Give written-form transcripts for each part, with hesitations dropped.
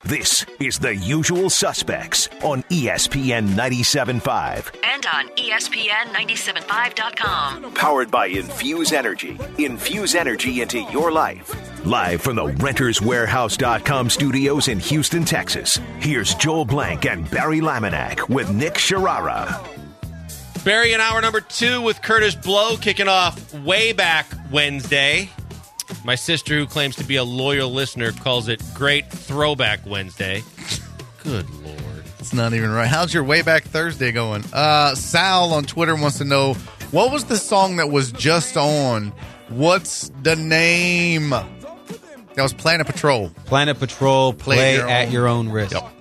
This is The Usual Suspects on ESPN 97.5. And on ESPN975.com. Powered by Infuse Energy. Infuse energy into your life. Live from the RentersWarehouse.com studios in Houston, Texas. Here's Joel Blank and Barry Laminack with Nick Sharara. Barry in hour number 2 with Curtis Blow kicking off way back Wednesday. My sister, who claims to be a loyal listener, calls it Great Throwback Wednesday. Good Lord. It's not even right. How's your way back Thursday going? Sal on Twitter wants to know, what was the song that was just on? What's the name? That was Planet Patrol. Planet Patrol, play at your own risk. Yep.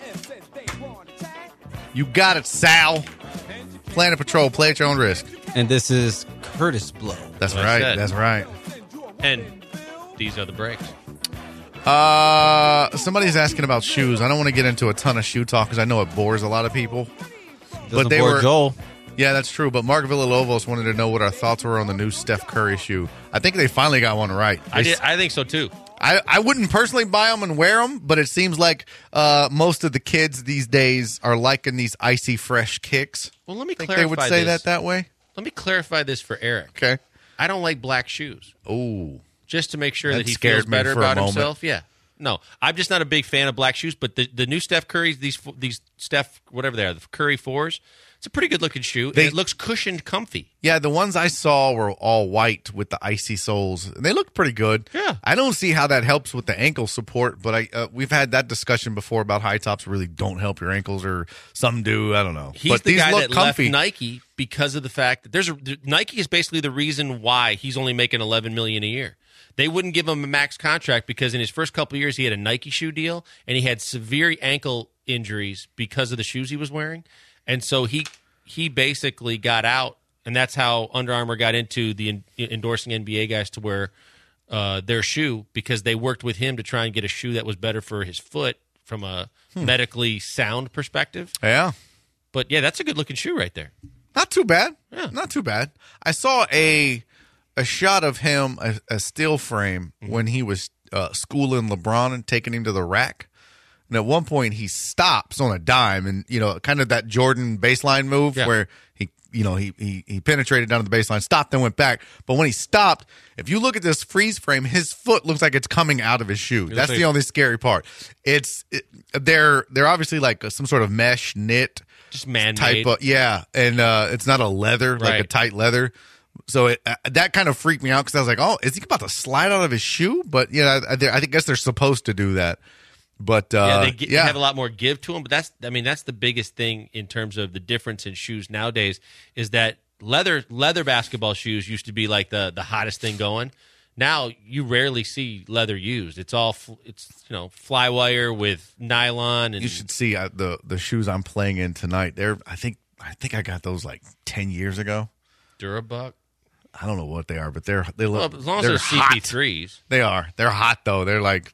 You got it, Sal. Planet Patrol, play at your own risk. And this is Curtis Blow. That's right. That's right. And these are the breaks. Somebody's asking about shoes. I don't want to get into a ton of shoe talk because I know it bores a lot of people. Doesn't bore Joel. Yeah, that's true. But Mark Villalobos wanted to know what our thoughts were on the new Steph Curry shoe. I think they finally got one right. I think so, too. I wouldn't personally buy them and wear them, but it seems like most of the kids these days are liking these icy fresh kicks. Well, let me think clarify they would say this. that way? Let me clarify this for Eric. Okay. I don't like black shoes. Oh. Just to make sure That that he scared feels me better for a about moment. himself. Yeah. No, I'm just not a big fan of black shoes, but the new Steph Curry's, these Steph, whatever they are, the Curry 4s, it's a pretty good-looking shoe. And it looks cushioned comfy. Yeah, the ones I saw were all white with the icy soles. And they looked pretty good. Yeah. I don't see how that helps with the ankle support, but we've had that discussion before about high tops really don't help your ankles, or some do. I don't know. He's but the these guy look that comfy. left Nike because of the fact that Nike is basically the reason why he's only making $11 million a year. They wouldn't give him a max contract because in his first couple of years he had a Nike shoe deal and he had severe ankle injuries because of the shoes he was wearing. And so he basically got out, and that's how Under Armour got into the endorsing NBA guys to wear their shoe, because they worked with him to try and get a shoe that was better for his foot from a medically sound perspective. Yeah. But, yeah, that's a good-looking shoe right there. Not too bad. Yeah. Not too bad. I saw a shot of him, a still frame, when he was schooling LeBron and taking him to the rack. And at one point, he stops on a dime, and kind of that Jordan baseline move where he penetrated down to the baseline, stopped, then went back. But when he stopped, if you look at this freeze frame, his foot looks like it's coming out of his shoe. That's the only scary part. They're obviously like some sort of mesh knit, just man-made type of, and it's not a leather, like a tight leather. So that kind of freaked me out because I was like, "Oh, is he about to slide out of his shoe?" But I guess they're supposed to do that. But they have a lot more give to them. But that's the biggest thing in terms of the difference in shoes nowadays is that leather basketball shoes used to be like the hottest thing going. Now you rarely see leather used. It's all fly wire with nylon. And you should see the shoes I'm playing in tonight. I think I got those like 10 years ago. Durabuck. I don't know what they are, but they look. Well, as long as they're CP3s, they are. They're hot though. They're like,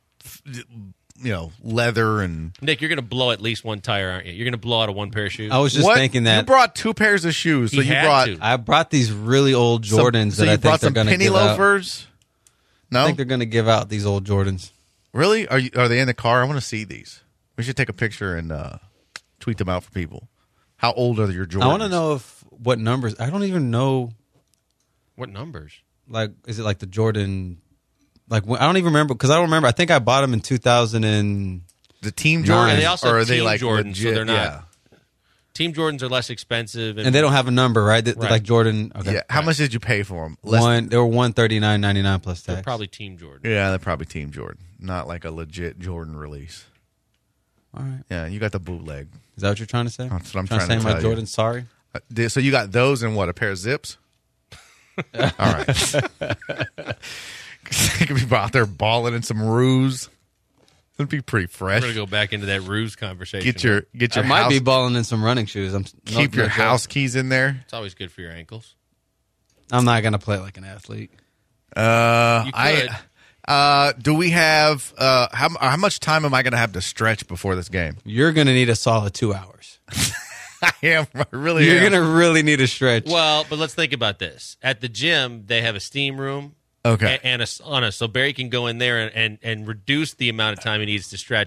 leather and. Nick, you're gonna blow at least one tire, aren't you? You're gonna blow out of one pair of shoes. I was just thinking that you brought 2 pairs of shoes. So I brought these really old Jordans that I think they're gonna penny give loafers. Out. No, I think they're gonna give out these old Jordans. Really? Are they in the car? I want to see these. We should take a picture and tweet them out for people. How old are your Jordans? I want to know what numbers. I don't even know. What numbers? Like, is it like the Jordan? Like, I don't even remember because I don't remember. I think I bought them in 2000 and the Team Jordans. And they also or have are they Team like Jordans, legit? so they're not. Yeah. Team Jordans are less expensive, and they don't have a number, right? Right. Like Jordan. Okay. Yeah. How much did you pay for them? They were $139.99 plus tax. They're probably Team Jordan. Yeah, they're probably Team Jordan, not like a legit Jordan release. All right. Yeah, you got the bootleg. Is that what you're trying to say? That's what I'm trying to say. tell My you. Jordans, sorry. So you got those and what? A pair of zips? All right. You could be out there balling in some ruse. It'd be pretty fresh. We're gonna go back into that ruse conversation. Get your I might be balling in some running shoes. Keep your house keys in there. It's always good for your ankles. I'm not gonna play like an athlete. You could. Do we have how much time am I gonna have to stretch before this game? You're gonna need a solid 2 hours. I really You're am. gonna really need a stretch. Well, but let's think about this. At the gym, they have a steam room. Okay. And so Barry can go in there and reduce the amount of time he needs to stretch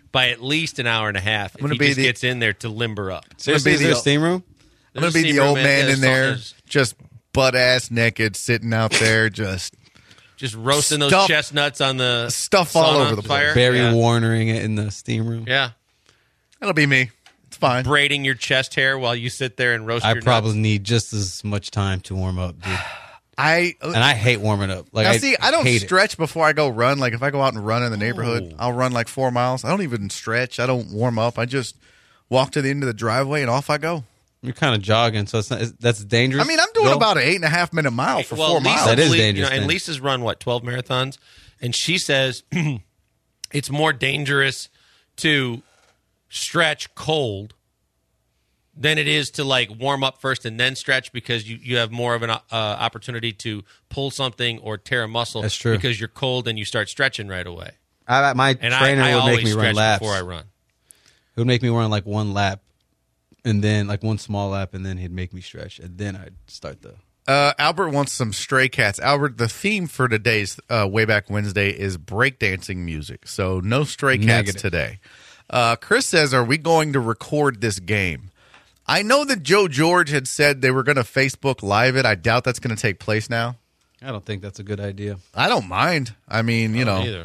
by at least an hour and a half if he just gets in there to limber up. Seriously, is there a steam room? I'm going to be the old man in there, just butt-ass naked, sitting out there, just roasting those chestnuts on the stuff all over the fire. Barry Warnering it in the steam room. Yeah. That'll be me. It's fine. Braiding your chest hair while you sit there and roast I your probably nuts. need just as much time to warm up, dude. I hate warming up. Like, I don't hate stretch before I go run. Like if I go out and run in the neighborhood, I'll run like 4 miles. I don't even stretch. I don't warm up. I just walk to the end of the driveway and off I go. You're kind of jogging, so that's dangerous. I mean, I'm doing about an 8.5-minute mile for 4 miles. That is dangerous. And Lisa's run 12 marathons, and she says it's more dangerous to stretch cold than it is to like warm up first and then stretch, because you have more of an opportunity to pull something or tear a muscle. That's true. Because you're cold and you start stretching right away. My trainer would make me run laps before I run. He would make me run like one lap, and then like one small lap, and then he'd make me stretch, and then I'd start the. Albert wants some Stray Cats. Albert, the theme for today's Way Back Wednesday is breakdancing music, so no Stray Cats today. Chris says, are we going to record this game? I know that Joe George had said they were going to Facebook Live it. I doubt that's going to take place now. I don't think that's a good idea. I don't mind. I mean, Either.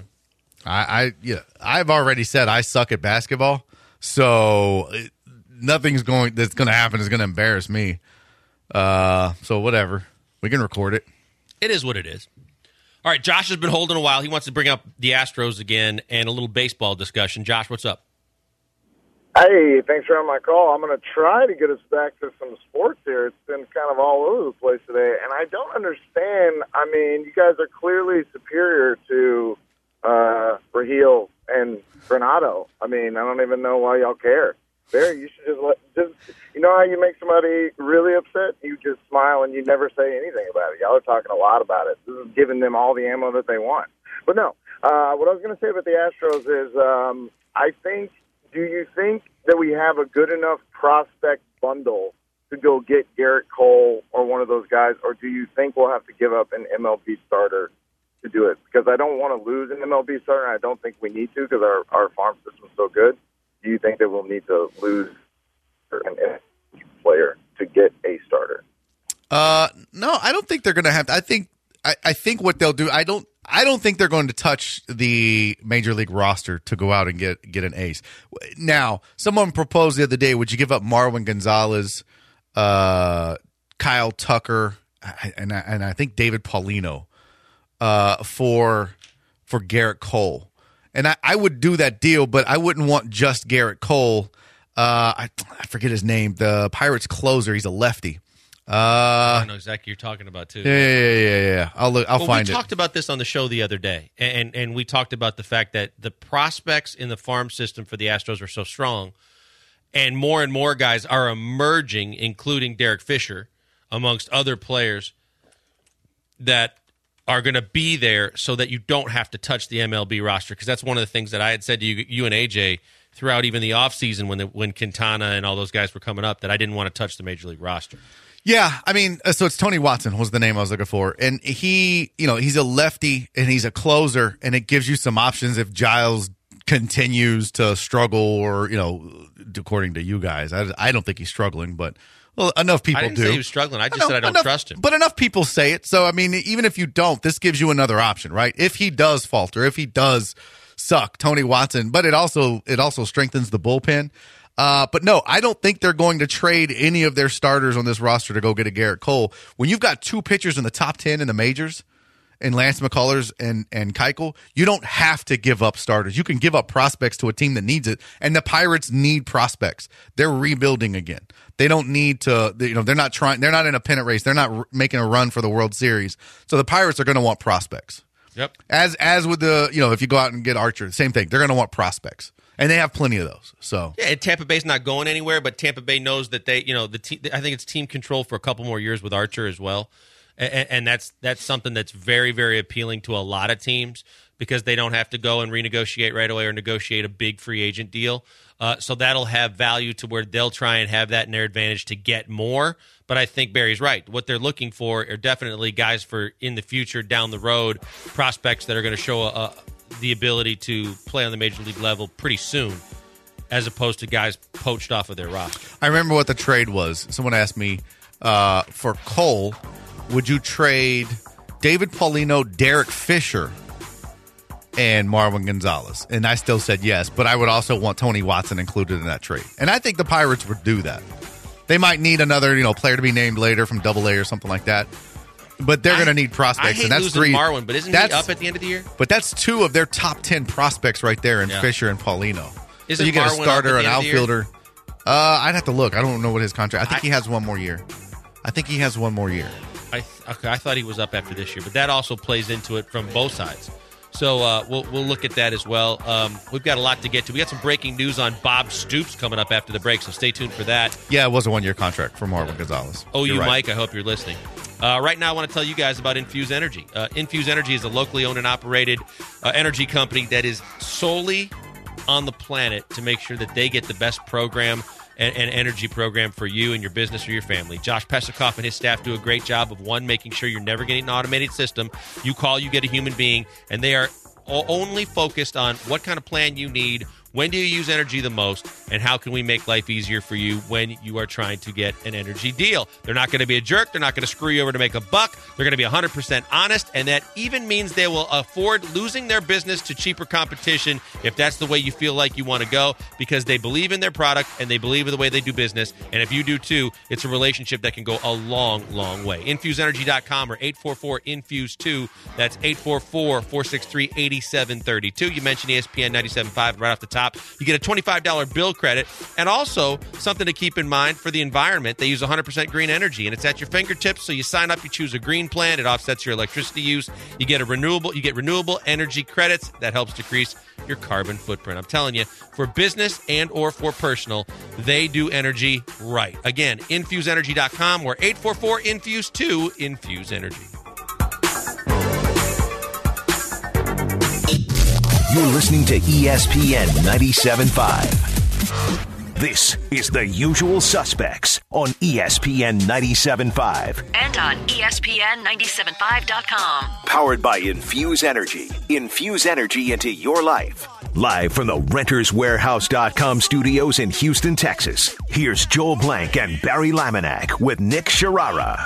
I've already said I suck at basketball, so nothing's that's going to happen is going to embarrass me. So whatever, we can record it. It is what it is. All right, Josh has been holding a while. He wants to bring up the Astros again and a little baseball discussion. Josh, what's up? Hey, thanks for having my call. I'm going to try to get us back to some sports here. It's been kind of all over the place today, and I don't understand. I mean, you guys are clearly superior to Raheel and Granado. I mean, I don't even know why y'all care. Barry, you should just you know how you make somebody really upset? You just smile and you never say anything about it. Y'all are talking a lot about it. This is giving them all the ammo that they want. But no, what I was going to say about the Astros is do you think that we have a good enough prospect bundle to go get Garrett Cole or one of those guys, or do you think we'll have to give up an MLB starter to do it? Because I don't want to lose an MLB starter, and I don't think we need to because our farm system's so good. Do you think that we'll need to lose an MLB player to get a starter? No, I don't think they're going to have to. I think what they'll do, I don't think they're going to touch the major league roster to go out and get an ace. Now, someone proposed the other day, would you give up Marwin Gonzalez, Kyle Tucker, and I think David Paulino for Garrett Cole? And I would do that deal, but I wouldn't want just Garrett Cole. I forget his name. The Pirates closer. He's a lefty. I know exactly you're talking about too. Yeah. I'll find it. We talked about this on the show the other day, and we talked about the fact that the prospects in the farm system for the Astros are so strong, and more guys are emerging, including Derek Fisher, amongst other players that are going to be there so that you don't have to touch the MLB roster, because that's one of the things that I had said to you and AJ throughout even the offseason when Quintana and all those guys were coming up, that I didn't want to touch the major league roster. Yeah, I mean, so it's Tony Watson was the name I was looking for. And he's a lefty and he's a closer, and it gives you some options if Giles continues to struggle or, according to you guys. I don't think he's struggling, but enough people do. I didn't say he was struggling. I just said I don't trust him. But enough people say it. So, I mean, even if you don't, this gives you another option, right? If he does falter, if he does suck, Tony Watson, but it also strengthens the bullpen. But no, I don't think they're going to trade any of their starters on this roster to go get a Garrett Cole. When you've got two pitchers in the top 10 in the majors, and Lance McCullers and Keuchel, you don't have to give up starters. You can give up prospects to a team that needs it, and the Pirates need prospects. They're rebuilding again. They don't need to. They're not trying. They're not in a pennant race. They're not making a run for the World Series. So the Pirates are going to want prospects. Yep. As with the if you go out and get Archer, same thing. They're going to want prospects. And they have plenty of those. So yeah, and Tampa Bay's not going anywhere, but Tampa Bay knows that they, I think it's team control for a couple more years with Archer as well, and that's something that's very, very appealing to a lot of teams because they don't have to go and renegotiate right away or negotiate a big free agent deal. So that'll have value to where they'll try and have that in their advantage to get more. But I think Barry's right. What they're looking for are definitely guys for in the future, down the road, prospects that are going to show the ability to play on the major league level pretty soon, as opposed to guys poached off of their roster. I remember what the trade was. Someone asked me, for Cole, would you trade David Paulino, Derek Fisher, and Marwin Gonzalez? And I still said yes, but I would also want Tony Watson included in that trade. And I think the Pirates would do that. They might need another, player to be named later from Double-A or something like that. But they're going to need prospects. I hate and that's losing 3. Marwin, but isn't he up at the end of the year? But that's 2 of their top 10 prospects right there in Fisher and Paulino. Isn't so you get Marwin a starter, up at an the end of the year? outfielder. I'd have to look. I don't know what his contract. I think he has one more year. I thought he was up after this year, but that also plays into it from both sides. So we'll look at that as well. We've got a lot to get to. We got some breaking news on Bob Stoops coming up after the break, so stay tuned for that. Yeah, it was a 1-year contract for Marwin Gonzalez. OU right. Mike, I hope you're listening. Right now, I want to tell you guys about Infuse Energy. Infuse Energy is a locally owned and operated energy company that is solely on the planet to make sure that they get the best program and energy program for you and your business or your family. Josh Pesikoff and his staff do a great job of, one, making sure you're never getting an automated system. You call, you get a human being, and they are only focused on what kind of plan you need, when do you use energy the most, and how can we make life easier for you when you are trying to get an energy deal. They're not going to be a jerk. They're not going to screw you over to make a buck. They're going to be 100% honest, and that even means they will afford losing their business to cheaper competition if that's the way you feel like you want to go, because they believe in their product and they believe in the way they do business. And if you do too, it's a relationship that can go a long, long way. InfuseEnergy.com or 844-INFUSE-2. That's 844-463-8732. You mentioned ESPN 97.5 right off the top. You get a $25 bill credit, and also something to keep in mind for the environment. They use 100% green energy, and it's at your fingertips. So you sign up, you choose a green plan, it offsets your electricity use. You get renewable energy credits that helps decrease your carbon footprint. I'm telling you, for business and or for personal, they do energy right. Again, InfuseEnergy.com or 844-INFUSE-2. Infuse Energy. You're listening to ESPN 97.5. This is The Usual Suspects on ESPN 97.5. And on ESPN975.com. Powered by Infuse Energy. Infuse energy into your life. Live from the RentersWarehouse.com studios in Houston, Texas. Here's Joel Blank and Barry Laminack with Nick Sharara.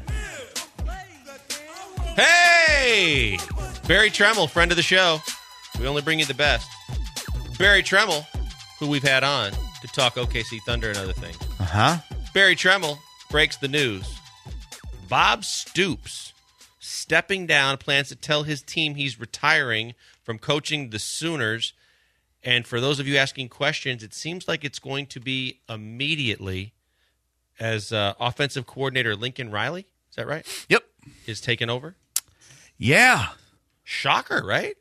Hey! Barry Tremmel, friend of the show. We only bring you the best. Barry Tremmel, who we've had on to talk OKC Thunder and other things. Barry Tremmel breaks the news. Bob Stoops stepping down, plans to tell his team he's retiring from coaching the Sooners. And for those of you asking questions, it seems like it's going to be immediately, as offensive coordinator Lincoln Riley, is that right? Yep. Is taken over? Yeah. Shocker, right?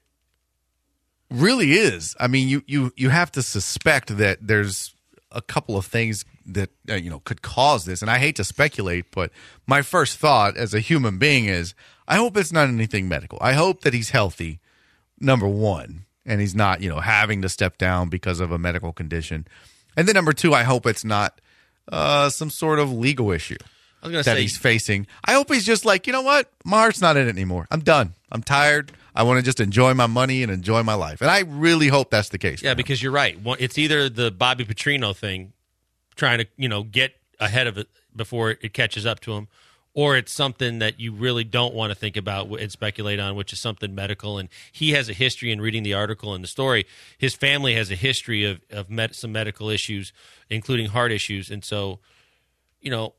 Really is. I mean, you have to suspect that there's a couple of things that could cause this, and I hate to speculate, but my first thought as a human being is, I hope it's not anything medical. I hope that he's healthy, number one, and he's not having to step down because of a medical condition, and then number two, I hope it's not some sort of legal issue he's facing. I hope he's just like, you know what, my heart's not in it anymore. I'm done. I'm tired. I want to just enjoy my money and enjoy my life. And I really hope that's the case. Yeah, because you're right. It's either the Bobby Petrino thing, trying to, get ahead of it before it catches up to him, or it's something that you really don't want to think about and speculate on, which is something medical. And he has a history, in reading the article and the story, his family has a history of some medical issues, including heart issues. And so, you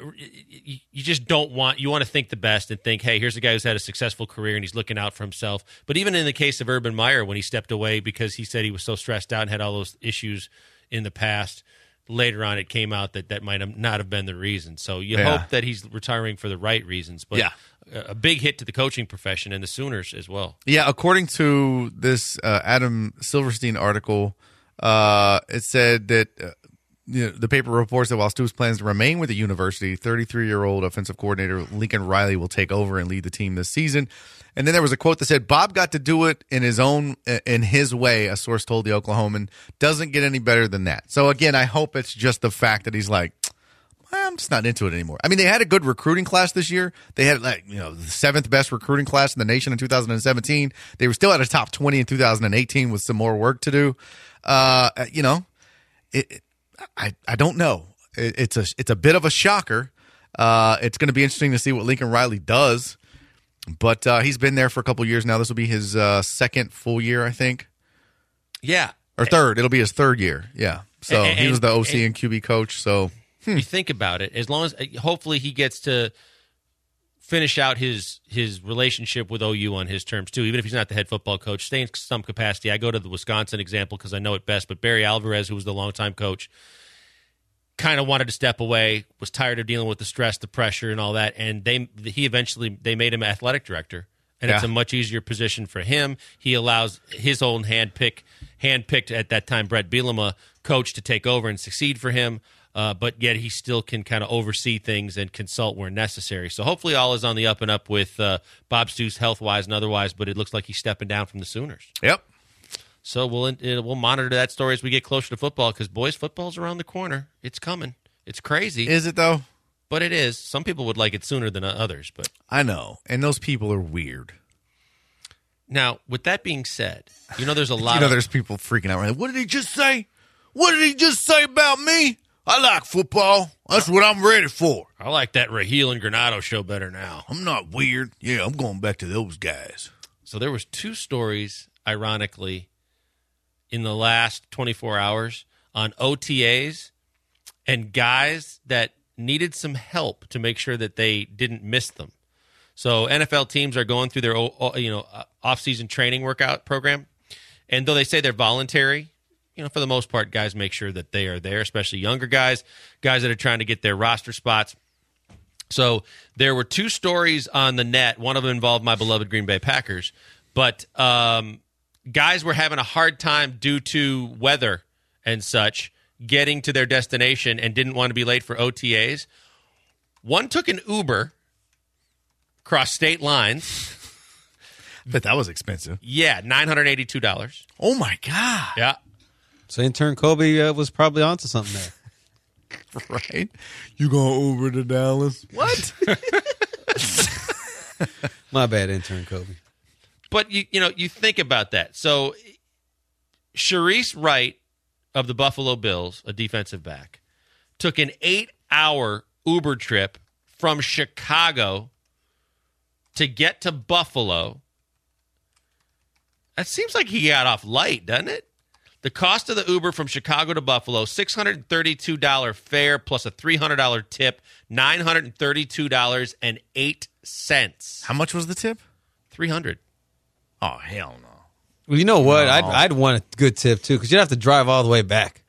just don't want – you want to think the best and think, hey, here's a guy who's had a successful career and he's looking out for himself. But even in the case of Urban Meyer, when he stepped away because he said he was so stressed out and had all those issues in the past, later on it came out that might not have been the reason. So you hope that he's retiring for the right reasons. But a big hit to the coaching profession and the Sooners as well. Yeah, according to this Adam Silverstein article, it said that the paper reports that while Stoops plans to remain with the university, 33-year-old offensive coordinator Lincoln Riley will take over and lead the team this season. And then there was a quote that said, Bob got to do it in his way, a source told the Oklahoman. Doesn't get any better than that. So, again, I hope it's just the fact that he's like, I'm just not into it anymore. I mean, they had a good recruiting class this year. They had the 7th best recruiting class in the nation in 2017. They were still at a top 20 in 2018 with some more work to do. I don't know. It's a bit of a shocker. It's going to be interesting to see what Lincoln Riley does. But he's been there for a couple years now. This will be his second full year, I think. Yeah. Or third. It'll be his third year. Yeah. So he was the OC and QB coach. So you think about it, as long as hopefully he gets to finish out his relationship with OU on his terms too, even if he's not the head football coach, stay in some capacity. I go to the Wisconsin example because I know it best, but Barry Alvarez, who was the longtime coach, kind of wanted to step away, was tired of dealing with the stress, the pressure, and all that, and they made him athletic director, and it's a much easier position for him. He allows his own handpicked at that time Brett Bielema coach to take over and succeed for him, but yet he still can kind of oversee things and consult where necessary. So hopefully all is on the up and up with Bob Stoops health-wise and otherwise, but it looks like he's stepping down from the Sooners. Yep. So we'll monitor that story as we get closer to football because, boys, football's around the corner. It's coming. It's crazy. Is it, though? But it is. Some people would like it sooner than others. But I know. And those people are weird. Now, with that being said, there's a lot there's people freaking out. Right? What did he just say? What did he just say about me? I like football. That's what I'm ready for. I like that Raheel and Granado show better now. I'm not weird. Yeah, I'm going back to those guys. So there was 2 stories, ironically, in the last 24 hours on OTAs and guys that needed some help to make sure that they didn't miss them. So NFL teams are going through their off-season training workout program, and though they say they're voluntary, for the most part, guys make sure that they are there, especially younger guys that are trying to get their roster spots. So there were 2 stories on the net. One of them involved my beloved Green Bay Packers, but guys were having a hard time due to weather and such getting to their destination and didn't want to be late for OTAs. One took an Uber across state lines. But that was expensive. Yeah, $982. Oh, my God. Yeah. So intern Kobe was probably onto something there. Right? You going Uber to Dallas? What? My bad, intern Kobe. But you think about that. So Sharice Wright of the Buffalo Bills, a defensive back, took an 8-hour Uber trip from Chicago to get to Buffalo. That seems like he got off light, doesn't it? The cost of the Uber from Chicago to Buffalo, $632 fare plus a $300 tip, $932.08. How much was the tip? $300. Oh, hell no. Well, you know what? No. I'd want a good tip, too, because you'd have to drive all the way back.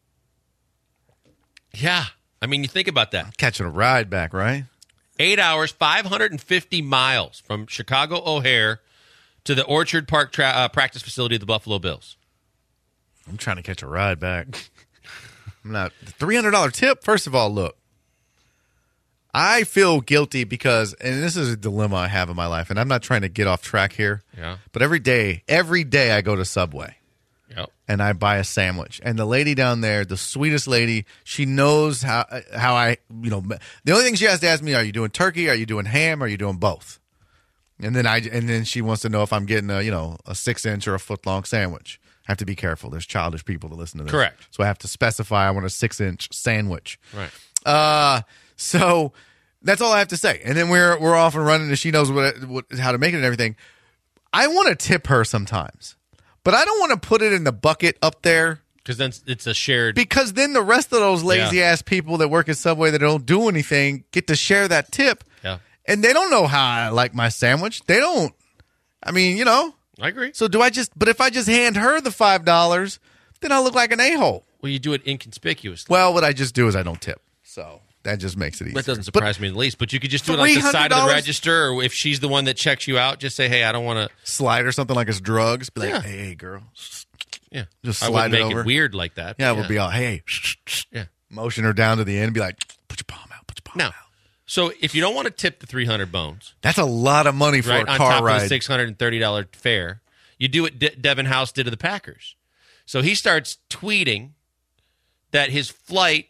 Yeah. I mean, you think about that. Catching a ride back, right? 8 hours, 550 miles from Chicago O'Hare to the Orchard Park practice facility of the Buffalo Bills. I'm trying to catch a ride back. I'm not. The $300 tip, first of all, look. I feel guilty because, and this is a dilemma I have in my life, and I'm not trying to get off track here. Yeah. But every day I go to Subway. Yep. And I buy a sandwich. And the lady down there, the sweetest lady, she knows how I, the only thing she has to ask me, are you doing turkey? Are you doing ham? Are you doing both? And then she wants to know if I'm getting a 6-inch or a foot-long sandwich. I have to be careful. There's childish people that listen to this. Correct. So I have to specify I want a 6-inch sandwich. Right. So that's all I have to say. And then we're off and running, and she knows how to make it and everything. I want to tip her sometimes, but I don't want to put it in the bucket up there. Because then it's a shared. Because then the rest of those lazy-ass people that work at Subway that don't do anything get to share that tip. Yeah. And they don't know how I like my sandwich. They don't. I mean, I agree. So but if I just hand her the $5, then I look like an a-hole. Well, you do it inconspicuously. Well, what I just do is I don't tip. So that just makes it easy. That doesn't surprise me in the least. But you could just do it like the side of the register, or if she's the one that checks you out, just say, hey, I don't want to. Slide or something like it's drugs. Be like, Yeah. hey, girl. Yeah. Just I slide wouldn't it make over. it weird like that. Yeah, but it would be all, hey, Yeah. motion her down to the end and be like, put your palm out, put your palm Now, out. so if you don't want to tip the 300 bones, That's a lot of money for right, a on car top ride. of the $630 fare, you do what Devin House did to the Packers. So he starts tweeting that his flight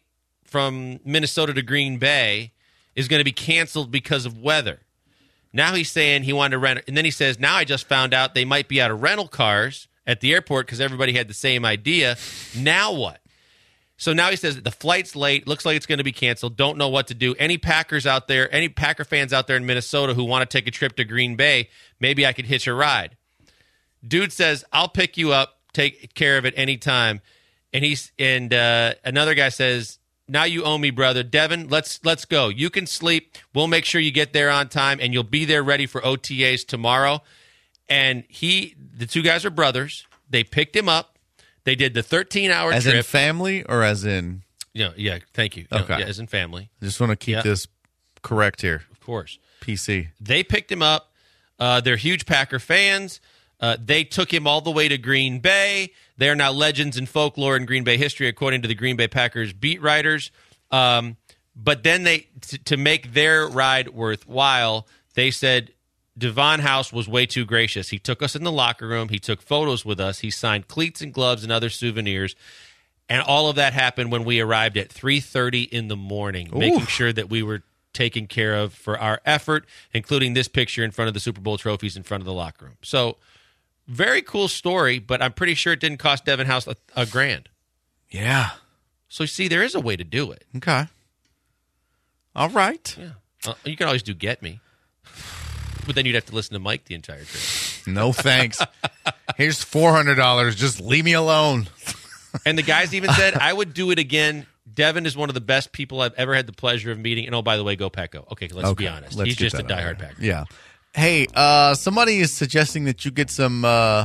from Minnesota to Green Bay is going to be canceled because of weather. Now he's saying he wanted to rent, and then he says, now I just found out they might be out of rental cars at the airport because everybody had the same idea. Now what? So now he says the flight's late, looks like it's going to be canceled, don't know what to do. Any Packers out there, any Packer fans out there in Minnesota who want to take a trip to Green Bay, maybe I could hitch a ride. Dude says, I'll pick you up, take care of it anytime. And another guy says, now you owe me, brother. Devin, let's go. You can sleep. We'll make sure you get there on time, and you'll be there ready for OTAs tomorrow. And the two guys are brothers. They picked him up. They did the 13-hour trip. As in family or as in? Yeah, thank you. Okay. Yeah, as in family. I just want to keep this correct here. Of course. PC. They picked him up. They're huge Packer fans. They took him all the way to Green Bay. They are now legends in folklore and Green Bay history, according to the Green Bay Packers beat writers. But then to make their ride worthwhile, they said Devon House was way too gracious. He took us in the locker room. He took photos with us. He signed cleats and gloves and other souvenirs. And all of that happened when we arrived at 3:30 in the morning, making sure that we were taken care of for our effort, including this picture in front of the Super Bowl trophies in front of the locker room. So very cool story, but I'm pretty sure it didn't cost Devin House $1,000. Yeah. So, see, there is a way to do it. Okay. All right. Yeah. You can always do Get Me. But then you'd have to listen to Mike the entire trip. No thanks. Here's $400. Just leave me alone. And the guys even said, I would do it again. Devin is one of the best people I've ever had the pleasure of meeting. And, oh, by the way, go Paco. Okay, let's be honest. He's just a diehard Packer. Yeah. Hey, somebody is suggesting that you get some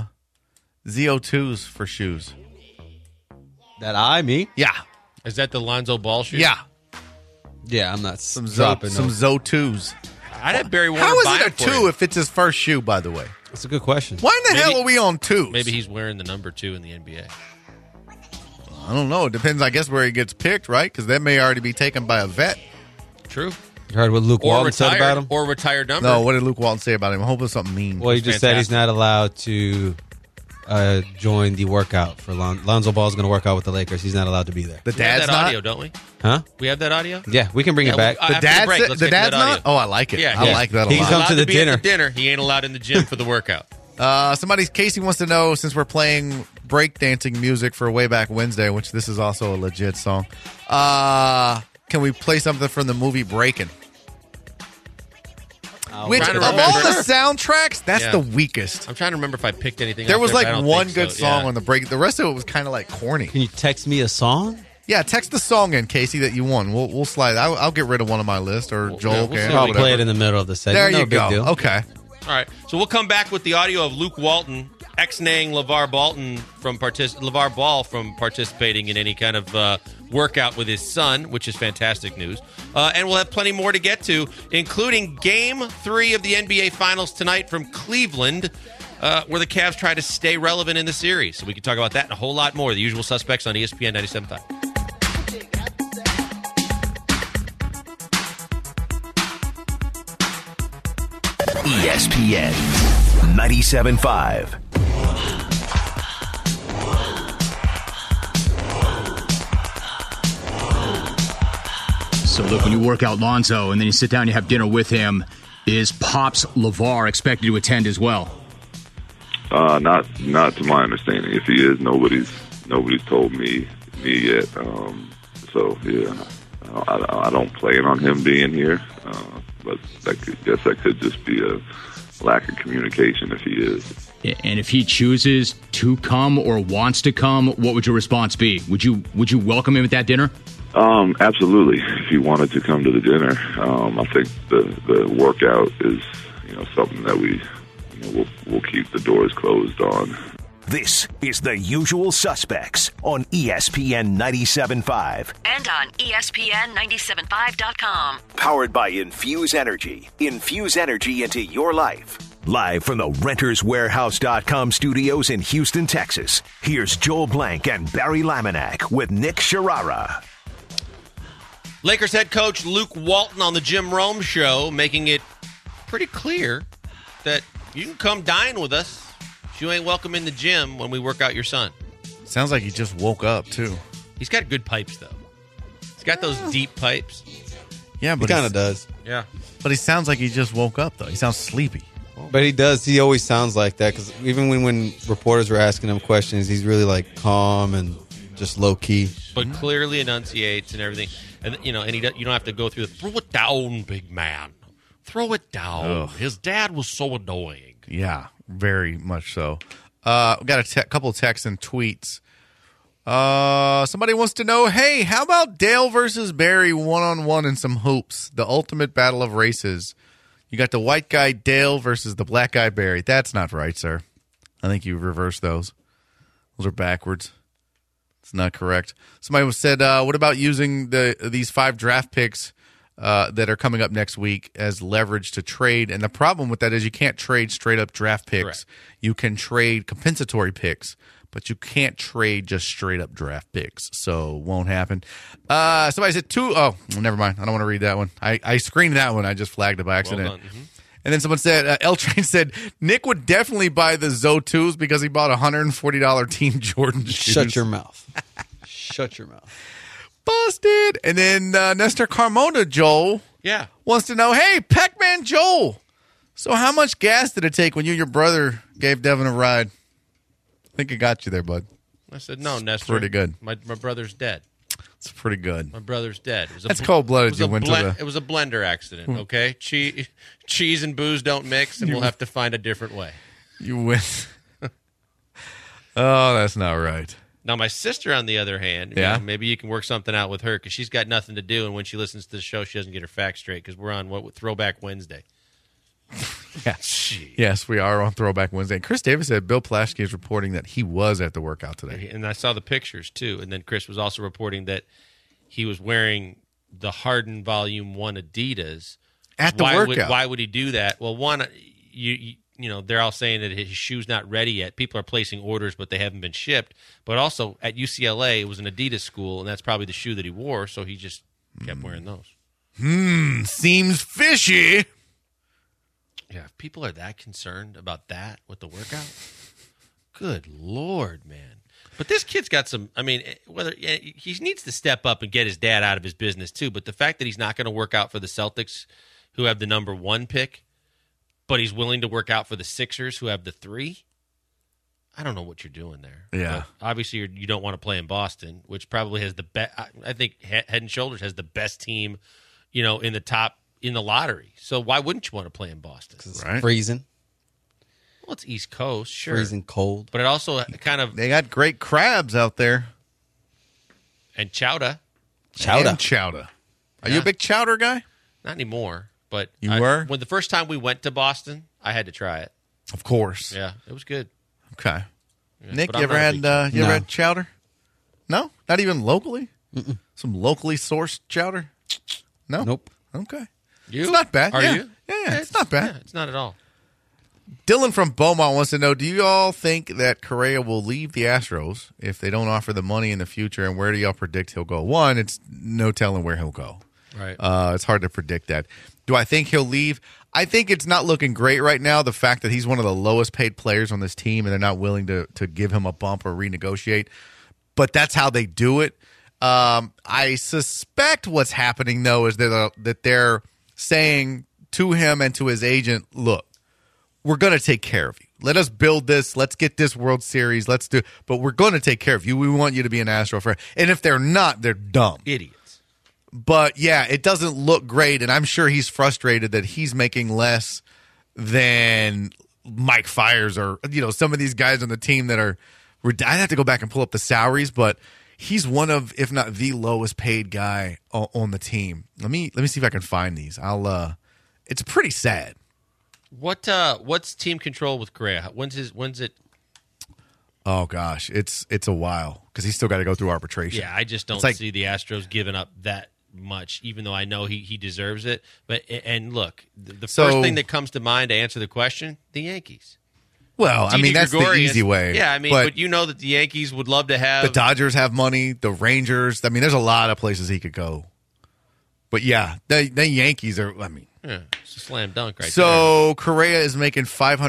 ZO2s for shoes. Me? Yeah. Is that the Lonzo Ball shoe? Yeah. Yeah, I'm not Some dropping ZO2s. I'd have Barry Warner How is buy it a it for 2 you. if it's his first shoe, by the way? That's a good question. Why in the hell are we on 2s? Maybe he's wearing the number 2 in the NBA. I don't know. It depends, I guess, where he gets picked, right? Because that may already be taken by a vet. True. You heard what Luke Or Walton said about him? Or retired number. No, what did Luke Walton say about him? I hope it's something mean. Well, he just said he's not allowed to join the workout for Lonzo Ball's going to work out with the Lakers. He's not allowed to be there. The We have dad's that not? audio, don't we? Huh? We have that audio? Yeah, we can bring it back. After The dad's, break, let's the get to dad's that not? audio. Oh, I like it. Yeah, I yeah. like that a He can lot. come to the Allowed be at dinner. the dinner. He ain't allowed in the gym for the workout. Casey wants to know, since we're playing breakdancing music for Way Back Wednesday, which this is also a legit song, can we play something from the movie Breakin'? Which, trying of to all remember. the soundtracks, that's Yeah. the weakest. I'm trying to remember if I picked anything. There out was but I like don't one think good so. song Yeah. on the break. The rest of it was kind of like corny. Can you text me a song? Yeah, text the song in, Casey, that you won. We'll slide. I'll get rid of one on my list, or Joel we'll can. see. or I'll we play whatever. it in the middle of the segment. There No you big go. deal. Okay. All right, so we'll come back with the audio of Luke Walton ex-naying LeVar Ball from participating in any kind of workout with his son, which is fantastic news. And we'll have plenty more to get to, including Game 3 of the NBA Finals tonight from Cleveland, where the Cavs try to stay relevant in the series. So we can talk about that and a whole lot more. The Usual Suspects on ESPN 97.5. ESPN 97.5. So look, when you work out Lonzo and then you sit down and you have dinner with him, is Pops LeVar expected to attend as well? Not to my understanding. If he is, nobody's told me yet. So yeah, I don't plan on him being here. But that could just be a lack of communication if he is. And if he chooses to come or wants to come, what would your response be? Would you welcome him at that dinner? Absolutely. If he wanted to come to the dinner, I think the workout is something that we'll keep the doors closed on. This is The Usual Suspects on ESPN 97.5. And on ESPN975.com. Powered by Infuse Energy. Infuse energy into your life. Live from the RentersWarehouse.com studios in Houston, Texas. Here's Joel Blank and Barry Laminack with Nick Sharara. Lakers head coach Luke Walton on the Jim Rome Show, making it pretty clear that you can come dine with us. You ain't welcome in the gym when we work out your son. Sounds like he just woke up, too. He's got good pipes, though. He's got those deep pipes. Yeah, He but kind of does. Yeah. But he sounds like he just woke up, though. He sounds sleepy. But he does. He always sounds like that because even when reporters were asking him questions, he's really like calm and just low key. But clearly enunciates and everything. And, you know, and you don't have to go through the, throw it down, big man. Throw it down. Ugh. His dad was so annoying. Yeah, very much so. We got a couple of texts and tweets. Somebody wants to know, hey, how about Dale versus Barry one-on-one in some hoops? The ultimate battle of races. You got the white guy Dale versus the black guy Barry. That's not right, sir. I think you reversed those. Those are backwards. It's not correct. Somebody said, what about using these 5 draft picks that are coming up next week as leverage to trade? And the problem with that is you can't trade straight-up draft picks. Correct. You can trade compensatory picks, but you can't trade just straight-up draft picks. So won't happen. Somebody said 2. Oh, never mind. I don't want to read that one. I screened that one. I just flagged it by accident. Well done. Mm-hmm. And then someone said, L Train said, Nick would definitely buy the Zo2s because he bought $140 Team Jordan shoes. Shut your mouth. Shut your mouth. Busted. And then Nestor Carmona, Joel, Yeah. wants to know, hey, Pac-Man Joel, so how much gas did it take when you and your brother gave Devin a ride? I think it got you there, bud. I said, no, Nestor. pretty good. My brother's dead. It's pretty good. My brother's dead. It was That's cold-blooded. You went to the... It was a blender accident, okay? Cheese and booze don't mix, and we'll have to find a different way. You went... Oh, that's not right. Now, my sister, on the other hand, Yeah? maybe you can work something out with her because she's got nothing to do, and when she listens to the show, she doesn't get her facts straight because we're on Throwback Wednesday. Yeah. Yes, we are on Throwback Wednesday. Chris Davis said Bill Plaschke is reporting that he was at the workout today. And I saw the pictures, too. And then Chris was also reporting that he was wearing the Harden Volume 1 Adidas. At the workout. Why would he do that? Well, one, you know, they're all saying that his shoe's not ready yet. People are placing orders, but they haven't been shipped. But also, at UCLA, it was an Adidas school, and that's probably the shoe that he wore, so he just kept wearing those. Seems fishy. Yeah, if people are that concerned about that with the workout, good Lord, man. But this kid's got some, I mean, he needs to step up and get his dad out of his business too. But the fact that he's not going to work out for the Celtics, who have the number 1 pick, but he's willing to work out for the Sixers, who have the 3, I don't know what you're doing there. Yeah. But obviously, you don't want to play in Boston, which probably has the best, I think Head and Shoulders has the best team, you know, in the lottery. So why wouldn't you want to play in Boston? It's Right. freezing. Well, it's East Coast, sure. Freezing cold. But it also kind of... They got great crabs out there. And chowder. And chowder. Are you a big chowder guy? Not anymore, but... You were? When the first time we went to Boston, I had to try it. Of course. Yeah, it was good. Okay. Yeah, Nick, but you I'm ever not a had big you ever No. had chowder? No? Not even locally? Some locally sourced chowder? No? Nope. Okay. You? It's not bad. Are Yeah. you? Yeah, it's not bad. Yeah, it's not at all. Dylan from Beaumont wants to know, do you all think that Correa will leave the Astros if they don't offer the money in the future, and where do y'all predict he'll go? One, it's no telling where he'll go. Right. It's hard to predict that. Do I think he'll leave? I think it's not looking great right now, the fact that he's one of the lowest paid players on this team and they're not willing to give him a bump or renegotiate. But that's how they do it. I suspect what's happening, though, is that they're saying to him and to his agent, look, we're going to take care of you. Let us build this. Let's get this World Series. But we're going to take care of you. We want you to be an Astro fan. And if they're not, they're dumb. Idiots. But, yeah, it doesn't look great, and I'm sure he's frustrated that he's making less than Mike Fiers or, you know, some of these guys on the team that are – I'd have to go back and pull up the salaries, but he's one of, if not the lowest paid guy on the team. Let me see if I can find these. It's pretty sad. What's team control with Correa? When's it? Oh, gosh. It's a while because he's still got to go through arbitration. Yeah, I just don't see the Astros giving up that much, even though I know he deserves it. But and look, the first thing that comes to mind to answer the question, the Yankees. Well, I mean, that's the easy way. Yeah, I mean, but you know that the Yankees would love to have... The Dodgers have money, the Rangers. I mean, there's a lot of places he could go. But, yeah, the Yankees are, I mean... Yeah, it's a slam dunk right there. So, Correa is making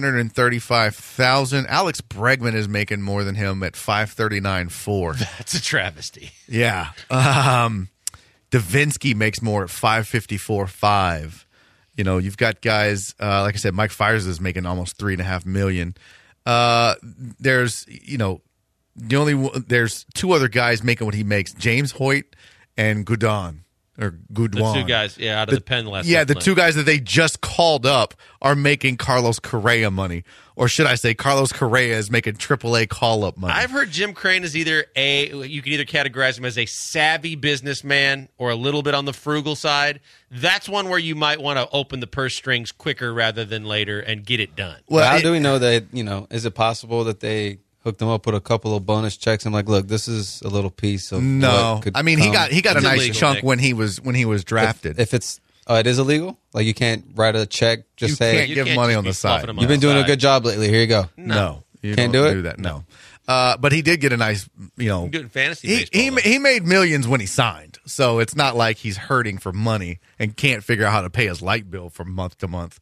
$535,000. Alex Bregman is making more than him at $539,400. That's a travesty. Yeah. Davinsky makes more at $554,500. You know, you've got guys like I said, Mike Fiers is making almost $3.5 million. There's there's two other guys making what he makes: James Hoyt and Goudon. Or Goudouin. The two guys, out of the pen last. Yeah, the two guys that they just called up are making Carlos Correa money. Or should I say Carlos Correa is making AAA call-up money. I've heard Jim Crane is you can either categorize him as a savvy businessman or a little bit on the frugal side. That's one where you might want to open the purse strings quicker rather than later and get it done. Well, how do we know that, is it possible that they hooked him up with a couple of bonus checks? I'm like, look, this is a little piece of no. What could I mean, come. he got a nice illegal, chunk Nick. when he was drafted. If it's it is illegal, like you can't write a check, just you say can't give money on the side. you've been doing a good job lately. Here you go. No, you Can't don't do it? that. No, but he did get a nice, I'm doing fantasy He baseball. he made millions when he signed, so it's not like he's hurting for money and can't figure out how to pay his light bill from month to month.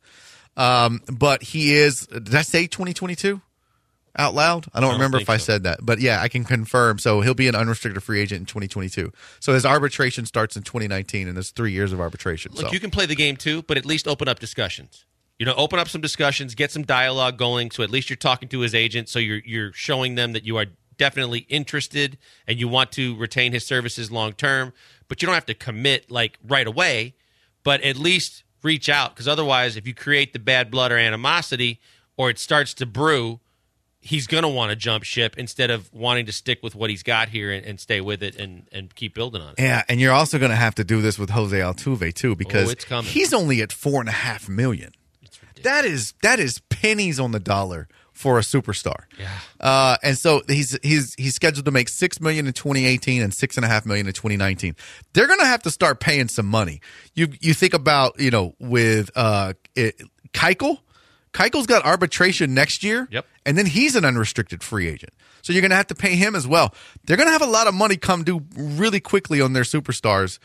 But he is. Did I say 2022 out loud? I don't remember if I said that, but yeah, I can confirm. So he'll be an unrestricted free agent in 2022. So his arbitration starts in 2019, and there's 3 years of arbitration. Look, so you can play the game too, but at least open up discussions. Open up some discussions, get some dialogue going, so at least you're talking to his agent, so you're showing them that you are definitely interested and you want to retain his services long term. But you don't have to commit like right away, but at least reach out, because otherwise, if you create the bad blood or animosity, or it starts to brew, he's going to want to jump ship instead of wanting to stick with what he's got here and stay with it and keep building on it. yeah, and you're also going to have to do this with Jose Altuve too, because it's coming. he's only at $4.5 million. That is pennies on the dollar for a superstar. Yeah. And so he's scheduled to make $6 million in 2018 and $6.5 million in 2019. They're going to have to start paying some money. You think about with Keuchel. Keuchel's got arbitration next year. Yep. And then he's an unrestricted free agent. So you're going to have to pay him as well. They're going to have a lot of money come due really quickly on their superstars.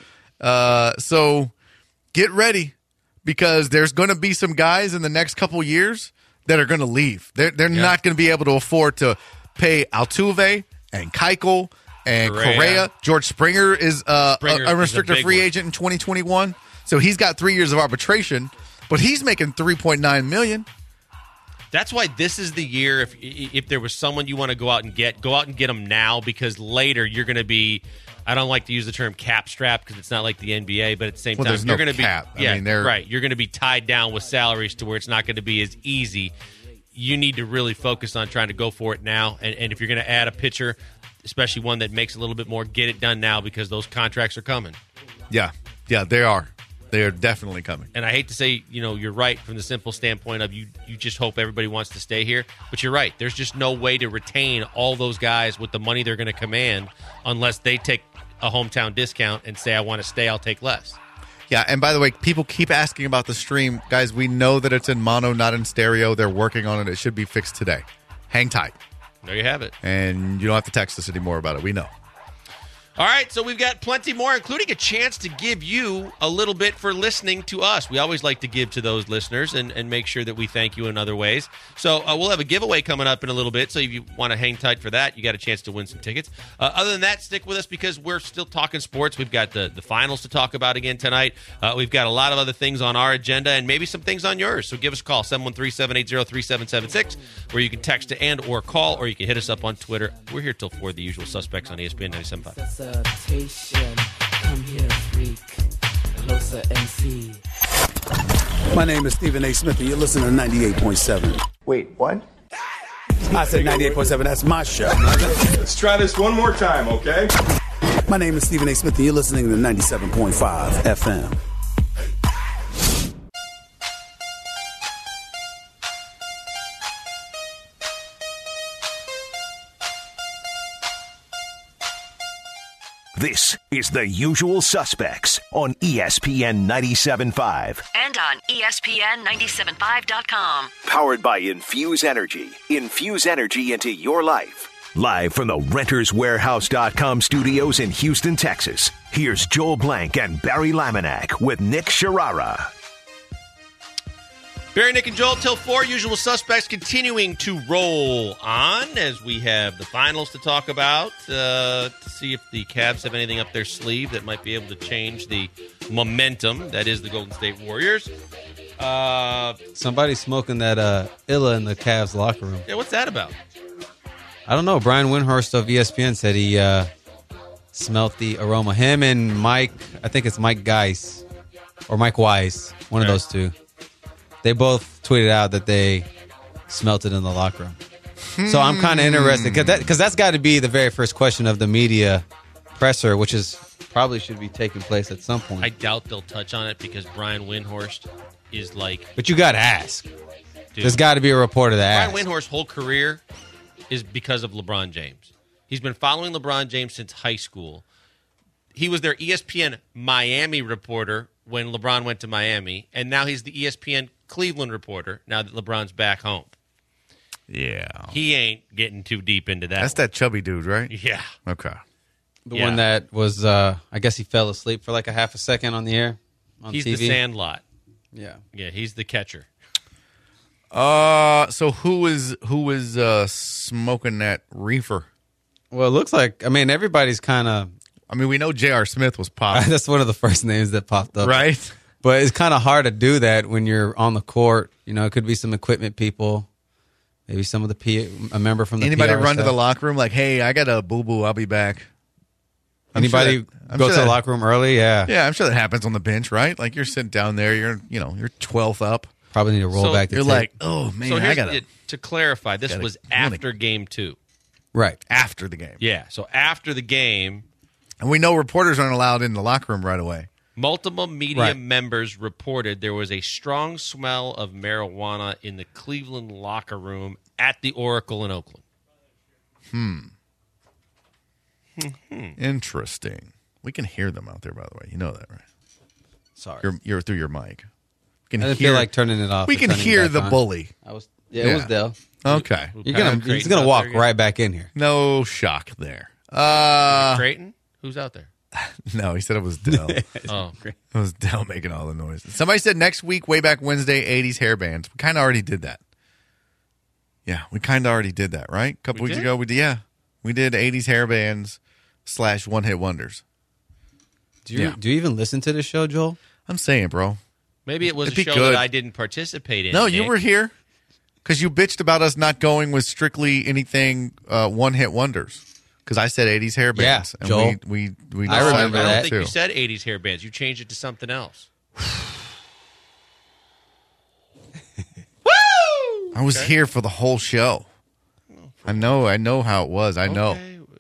So get ready, because there's going to be some guys in the next couple years that are going to leave. They're not going to be able to afford to pay Altuve and Keuchel and Correa. George Springer is a unrestricted free agent in 2021. So he's got 3 years of arbitration, but he's making $3.9 million. That's why this is the year. If there was someone you want to go out and get them now, because later you're going to be. I don't like to use the term cap strap because it's not like the NBA, but at the same time, there's you're no going to be cap. right. You're going to be tied down with salaries to where it's not going to be as easy. You need to really focus on trying to go for it now. And if you're going to add a pitcher, especially one that makes a little bit more, get it done now, because those contracts are coming. Yeah, they are. They are definitely coming. And I hate to say, you're right from the simple standpoint of you just hope everybody wants to stay here. But you're right. There's just no way to retain all those guys with the money they're going to command unless they take a hometown discount and say, I want to stay, I'll take less. Yeah, and by the way, people keep asking about the stream. Guys, we know that it's in mono, not in stereo. They're working on it. It should be fixed today. Hang tight. There you have it. And you don't have to text us anymore about it. We know. All right, so we've got plenty more, including a chance to give you a little bit for listening to us. We always like to give to those listeners and make sure that we thank you in other ways. So we'll have a giveaway coming up in a little bit, so if you want to hang tight for that, you got a chance to win some tickets. Other than that, stick with us because we're still talking sports. We've got the finals to talk about again tonight. We've got a lot of other things on our agenda and maybe some things on yours. So give us a call, 713-780-3776, where you can text and or call, or you can hit us up on Twitter. We're here till 4, the usual suspects on ESPN 97.5. Come here, freak. Closer MC. My name is Stephen A. Smith, and you're listening to 98.7. Wait, what? I said 98.7. That's my show. Let's try this one more time, okay? My name is Stephen A. Smith, and you're listening to 97.5 FM. This is The Usual Suspects on ESPN 97.5. And on ESPN975.com. Powered by Infuse Energy. Infuse energy into your life. Live from the RentersWarehouse.com studios in Houston, Texas. Here's Joel Blank and Barry Laminack with Nick Sharara. Barry, Nick, and Joel till 4. Usual suspects continuing to roll on as we have the finals to talk about to see if the Cavs have anything up their sleeve that might be able to change the momentum that is the Golden State Warriors. Somebody's smoking that Illa in the Cavs locker room. Yeah, what's that about? I don't know. Brian Windhorst of ESPN said he smelt the aroma. Him and Mike, I think it's Mike Geis or Mike Wise, one of those two. They both tweeted out that they smelt it in the locker room. So I'm kind of interested because that's got to be the very first question of the media presser, which is probably should be taking place at some point. I doubt they'll touch on it because Brian Windhorst is like... But you got to ask. Dude, there's got to be a reporter that asks. Brian Windhorst's whole career is because of LeBron James. He's been following LeBron James since high school. He was their ESPN Miami reporter when LeBron went to Miami, and now he's the ESPN Cleveland reporter now that LeBron's back home. Yeah. He ain't getting too deep into that. That's that chubby dude, right? Yeah. Okay. The one that was, I guess he fell asleep for like a half a second on the air on he's TV. The Sandlot. Yeah. Yeah, he's the catcher. So who is smoking that reefer? Well, it looks like, I mean, everybody's kind of... I mean, we know J.R. Smith was popped. That's one of the first names that popped up. Right? But it's kind of hard to do that when you're on the court. You know, it could be some equipment people, maybe some of the a member from the Anybody PR run to staff. the locker room like, hey, I got a boo-boo, I'll be back. Anybody go to the locker room early? Yeah. Yeah, I'm sure that happens on the bench, right? Like you're sitting down there, you're 12th up. Probably need to roll back the You're tape. like, oh, man, so I got to clarify, this was after game 2. Right. After the game. Yeah, so after the game. And we know reporters aren't allowed in the locker room right away. Multiple media members reported there was a strong smell of marijuana in the Cleveland locker room at the Oracle in Oakland. Interesting. We can hear them out there, by the way. You know that, right? Sorry. You're through your mic. I didn't feel like turning it off. We can hear the bully. It was Dell. Okay. He's gonna walk right back in here. No shock there. Creighton? Who's out there? No, he said it was Dell. Oh, it was Dell making all the noises. Somebody said next week, way back Wednesday, 80s hair bands. We kind of already did that. Yeah, we kind of already did that, right? A couple weeks ago, we did 80s hair bands / one-hit wonders. Do you even listen to the show, Joel? I'm saying, bro. Maybe it was It'd a be show good. that I didn't participate in. No, Nick. you were here because you bitched about us not going with strictly anything one-hit wonders. Because I said 80s hair bands. Yeah, Joel. And we I remember I that don't think too. you said 80s hair bands. You changed it to something else. I was here for the whole show. I know how it was. I know.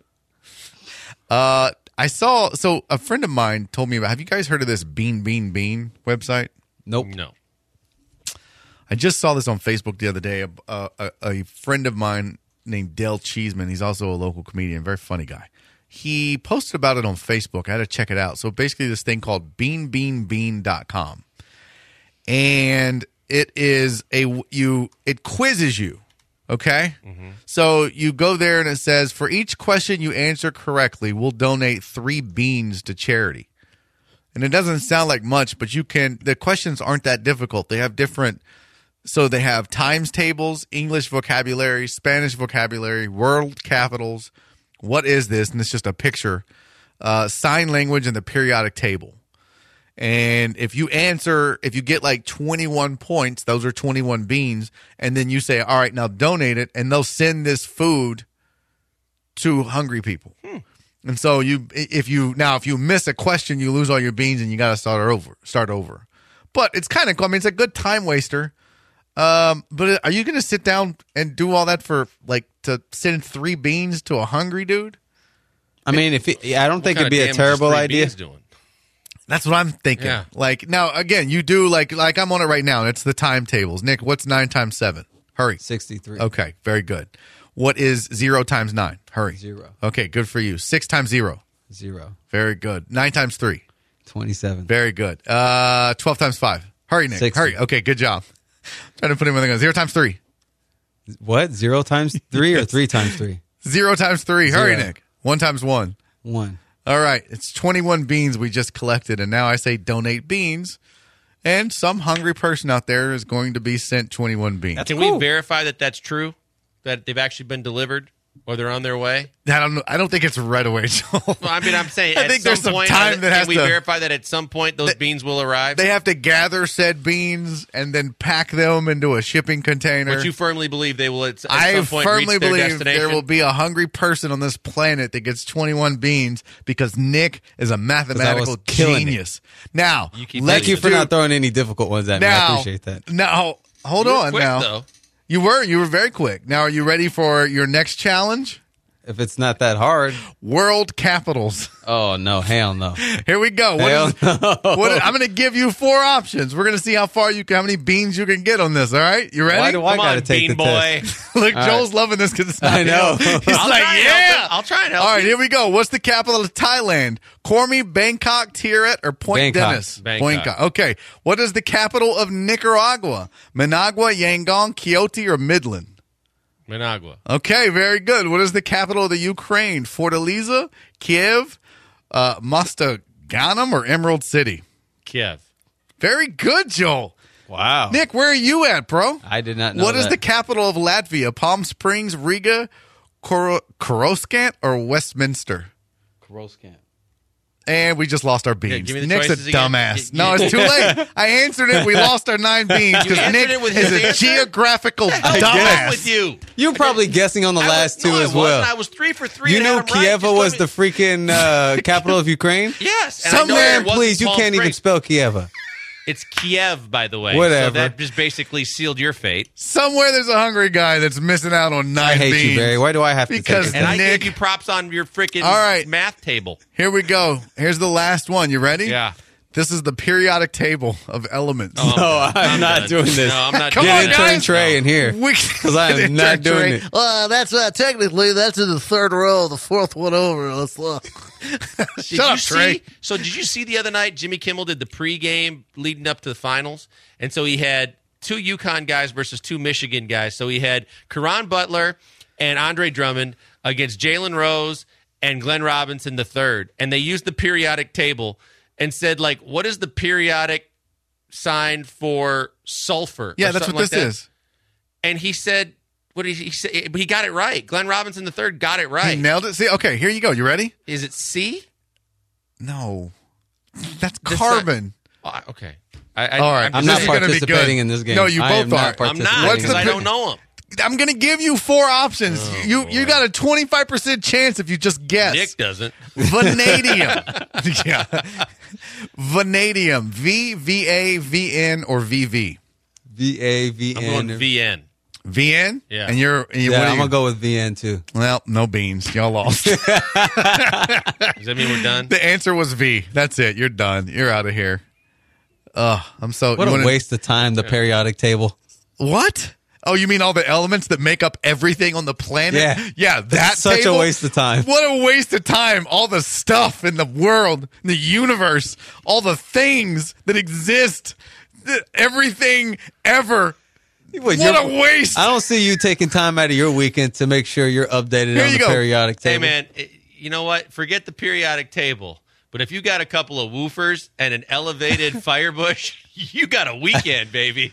I saw. So a friend of mine told me about. Have you guys heard of this Bean website? Nope. No. I just saw this on Facebook the other day. A friend of mine named Dale Cheeseman. He's also a local comedian, very funny guy. He posted about it on Facebook. I had to check it out. So basically, this thing called beanbeanbean.com, and it is it quizzes you. Okay? Mm-hmm. So you go there and it says, for each question you answer correctly, we'll donate 3 beans to charity. And it doesn't sound like much, but the questions aren't that difficult. They have so they have times tables, English vocabulary, Spanish vocabulary, world capitals. What is this? And it's just a picture. Sign language and the periodic table. And if you get like 21 points, those are 21 beans, and then you say, all right, now donate it, and they'll send this food to hungry people. And so if you miss a question, you lose all your beans and you got to start over. But it's kind of, it's a good time waster. But are you going to sit down and do all that to send 3 beans to a hungry dude? I mean, I don't think it'd be a terrible idea. That's what I'm thinking. Yeah. Like, now, again, you do, like I'm on it right now, and it's the timetables. Nick, what's 9 times 7? Hurry. 63. Okay, very good. What is 0 times 9? Hurry. 0. Okay, good for you. 6 times 0? 0. Very good. 9 times 3? 27. Very good. 12 times 5? Hurry, Nick. 60. Hurry. Okay, good job. Trying to put him in the 0 times 3? What? 0 times 3 or 3 times 3? 0 times 3. 0. Hurry, Nick. 1 times 1? 1. All right, it's 21 beans we just collected, and now I say donate beans, And some hungry person out there is going to be sent 21 beans. Can we verify that that's true? That they've actually been delivered? Or they're on their way? I don't know. I don't think it's right away, Joel. Well, I mean, I'm saying I think there's some time that has to. Can we verify that at some point those beans will arrive? They have to gather said beans and then pack them into a shipping container. But you firmly believe they will at some I point firmly reach their believe destination? there will be a hungry person on this planet that gets 21 beans because Nick is a mathematical genius. Now, thank you for not throwing any difficult ones at me. I appreciate that. Now, hold on. Quick, now, though. You were very quick. Now, are you ready for your next challenge? If it's not that hard. World capitals. Oh, no. Hell no. Here we go. I'm going to give you 4 options. We're going to see how many beans you can get on this. All right? You ready? Why do I got to take the boy. test? Look, Joel's loving this because it's not I know. him. He's I'll like, try and yeah. I'll try and help All right, you. here we go. What's the capital of Thailand? Kormi, Bangkok, Tiaret, or Point Bangkok. Dennis? Bangkok. Okay. What is the capital of Nicaragua? Managua, Yangon, Quixote, or Midland? Managua. Okay, very good. What is the capital of the Ukraine? Fortaleza, Kiev, Mostaganem, or Emerald City? Kiev. Very good, Joel. Wow. Nick, where are you at, bro? I did not know What is that. the capital of Latvia? Palm Springs, Riga, Koroskanт, or Westminster? Koroskanт. And we just lost our beans. give me the Nick's a choices again. dumbass. No, it's too late. I answered it. We lost our 9 beans because answered Nick it with is his a answer? geographical What's dumbass. with you? You were probably guessing on the last two as well. I was 3 for 3. You and knew had 'em right. Kiev Just was let the me- freaking capital of Ukraine? Yes. And I Some know man, it wasn't please, you Palm can't even Springs. spell Kiev. It's Kiev, by the way. Whatever. So that just basically sealed your fate. Somewhere there's a hungry guy that's missing out on 9 I hate beans. you, Barry. Why do I have to Because take it? And I Nick- gave you props on your freaking All right. math table. Here we go. Here's the last one. You ready? Yeah. This is the periodic table of elements. No, I'm not done. doing this. No, I'm not Come doing on, Get that. intern guys. Trey in here. Because I am not doing it. That's technically that's in the 3rd row, the 4th one over. Let's look. Did you see? So did you see the other night? Jimmy Kimmel did the pregame leading up to the finals, and so he had 2 UConn guys versus 2 Michigan guys. So he had Caron Butler and Andre Drummond against Jalen Rose and Glenn Robinson III, and they used the periodic table and said, like, what is the periodic sign for sulfur? Yeah, or that's something what like this that? is. And he said, what did he say? But he got it right. Glenn Robinson III got it right. He nailed it. See, okay, here you go. You ready? Is it C? No. That's That's carbon. Okay. All right. I'm This not is gonna be participating good. in this game. No, you I both am not are. I'm participating not What's because the I pi- don't know him. I'm going to give you 4 options. You got a 25% chance if you just guess. Nick doesn't. Vanadium. Yeah. Vanadium. VAVN, or VV? VAVN. I'm going VN. VN? Yeah. And you're what Yeah, are I'm you? going to go with VN too. Well, no beans. Y'all lost. Does that mean we're done? The answer was V. That's it. You're done. You're out of here. I'm so. What you a wanna- waste of time, the periodic table. What? Oh, you mean all the elements that make up everything on the planet? Yeah. Yeah, that Such table? a waste of time. What a waste of time. All the stuff in the world, in the universe, all the things that exist, everything ever. What a waste. I don't see you taking time out of your weekend to make sure you're updated on the periodic Hey, table. man, you know what? Forget the periodic table. But if you got a couple of woofers and an elevated firebush, you got a weekend, baby.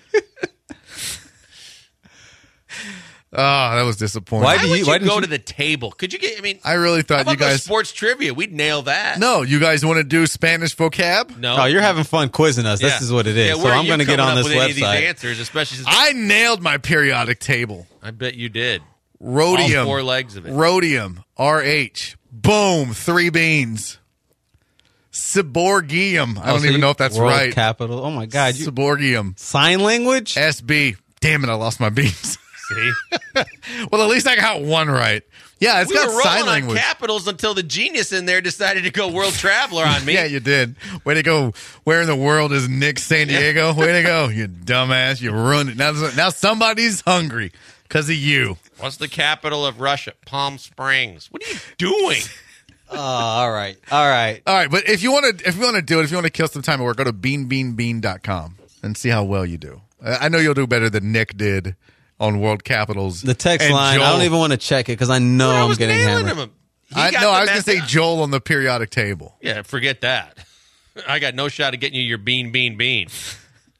Oh, that was disappointing. Why would you go to the table? Could you get? I mean, I really how thought about you guys. sports trivia? We'd nail that. No, you guys want to do Spanish vocab? No. Oh, you're having fun quizzing us. This is what it is. Yeah, so where are I'm you going to get coming on up this with any of these website. answers, especially since I nailed my periodic table. I bet you did. Rhodium. All 4 legs of it. Rhodium. RH. Boom. 3 beans. Cyborgium. I don't even know if that's World right. Capital. Oh my God. Cyborgium. Sign language? SB. Damn it, I lost my beans. See? Well, at least I got 1 right. Yeah, it's We got were rolling sign on language. capitals until the genius in there decided to go world traveler on me. Yeah, you did. Way to go. Where in the world is Nick San Diego? Way to go, you dumbass. You ruined it. Now somebody's hungry because of you. What's the capital of Russia? Palm Springs. What are you doing? Oh, all right. All right, but if you want to do it, if you want to kill some time at work, go to beanbeanbean.com and see how well you do. I know you'll do better than Nick did on World Capitals. The text and line, Joel. I don't even want to check it because I know I I'm was getting nailing hammered. him. I was going to say Joel on the periodic table. Yeah, forget that. I got no shot at getting you your bean.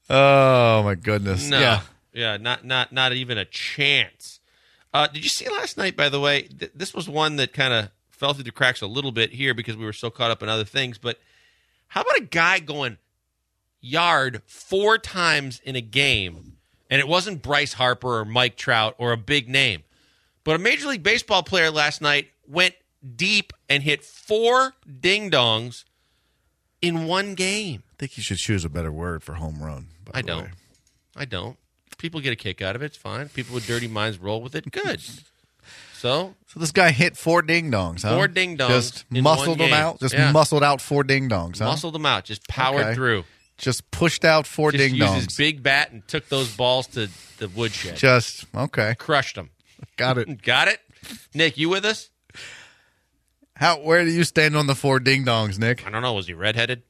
Oh my goodness. No. Yeah, not even a chance. Did you see last night, by the way? This was one that kind of fell through the cracks a little bit here because we were so caught up in other things. But how about a guy going yard 4 times in a game, and it wasn't Bryce Harper or Mike Trout or a big name, but a Major League Baseball player last night went deep and hit 4 ding-dongs in one game. I think you should choose a better word for home run. I don't. People get a kick out of it. It's fine. People with dirty minds roll with it. Good. So this guy hit 4 ding-dongs, huh? 4 ding-dongs. Just in muscled one them game. out? Just Yeah. muscled out 4 ding-dongs, huh? Muscled them out. Just powered through. Just pushed out 4 Just ding-dongs. used his big bat and took those balls to the woodshed. Okay. Crushed them. Got it. Got it? Nick, you with us? Where do you stand on the 4 ding-dongs, Nick? I don't know. Was he redheaded?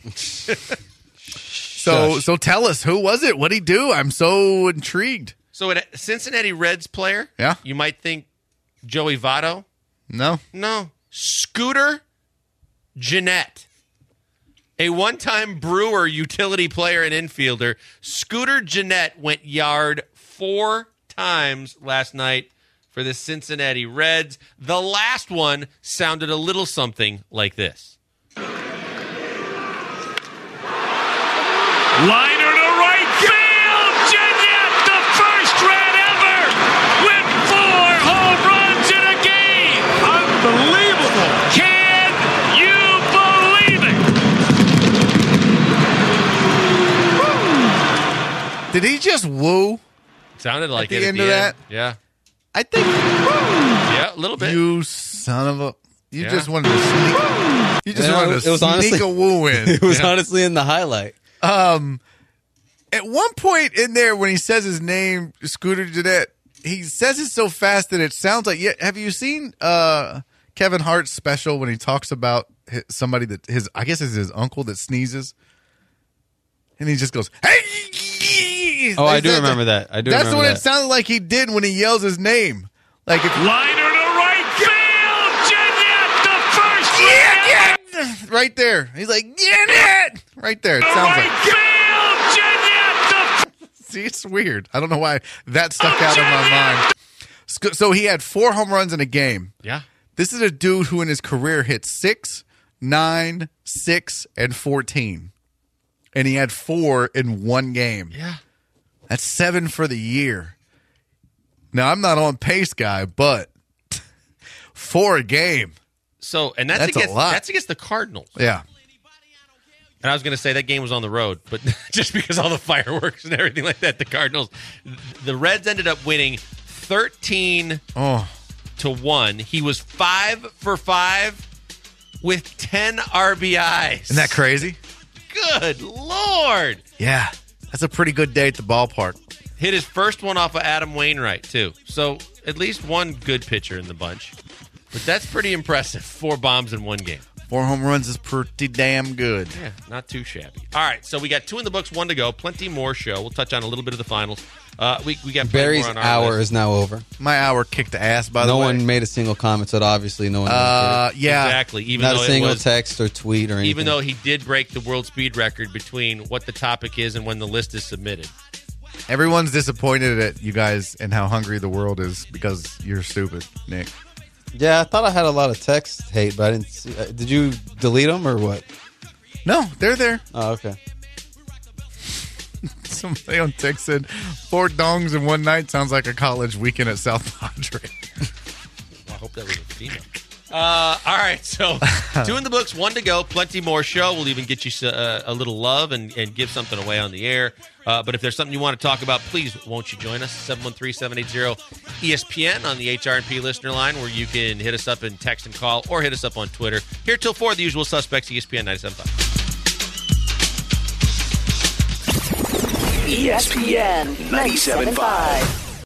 So tell us, who was it? What'd he do? I'm so intrigued. So a Cincinnati Reds player, Yeah. you might think Joey Votto. No. Scooter Gennett. A one-time Brewer utility player and infielder, Scooter Gennett went yard 4 times last night for the Cincinnati Reds. The last one sounded a little something like this. Liner to right field. Gennett, the first Red ever, with 4 home runs in a game. Unbelievable. Can you believe it? Did he just woo? Sounded like at the it end at of the that? end. Yeah. I think. Yeah, a little bit. You son of a. You Yeah. just wanted to sneak. You just wanted to sneak a woo in. It was honestly in the highlight. At one point in there, when he says his name, Scooter Gennett, he says it so fast that it sounds like. Yeah, have you seen Kevin Hart's special when he talks about somebody that I guess it's his uncle that sneezes, and he just goes, "Hey!" Oh, I do remember that. That's what it sounded like he did when he yells his name. Like if Liner to right field. Gennett, the first Red right there, he's like, "Get it!" Right there, it sounds like. field. Gennett, See, it's weird. I don't know why that stuck out in my mind. So he had 4 home runs in a game. Yeah. This is a dude who in his career hit 6, 9, 6, and 14. And he had 4 in one game. Yeah. That's 7 for the year. Now, I'm not on pace, guy, but 4 a game. So, and that's a lot. That's against the Cardinals. Yeah. And I was going to say that game was on the road, but just because all the fireworks and everything like that, the Cardinals, the Reds ended up winning 13-1. He was 5 for 5 with 10 RBIs. Isn't that crazy? Good Lord. Yeah. That's a pretty good day at the ballpark. Hit his first one off of Adam Wainwright, too. So at least one good pitcher in the bunch. But that's pretty impressive. 4 bombs in one game. 4 home runs is pretty damn good. Yeah, not too shabby. All right, so we got 2 in the books, 1 to go. Plenty more show. We'll touch on a little bit of the finals. We got Barry's more on our hour list. is now over. My hour kicked ass, by the way. No one made a single comment, so obviously no one. Yeah. Exactly. Even Not though a single it was, text or tweet or anything. even though he did break the world speed record between what the topic is and when the list is submitted. Everyone's disappointed at you guys and how hungry the world is because you're stupid, Nick. Yeah, I thought I had a lot of text hate, but I didn't see. Did you delete them or what? No, they're there. Oh, okay. Somebody on text said 4 dongs in one night sounds like a college weekend at South Padre. I hope that was a female. All right, so 2 in the books, 1 to go. Plenty more show. We'll even get you a little love and give something away on the air. But if there's something you want to talk about, please won't you join us? 713-780-ESPN on the HRP listener line, where you can hit us up and text and call, or hit us up on Twitter. Here till 4, the usual suspects, ESPN 97.5. ESPN 97.5.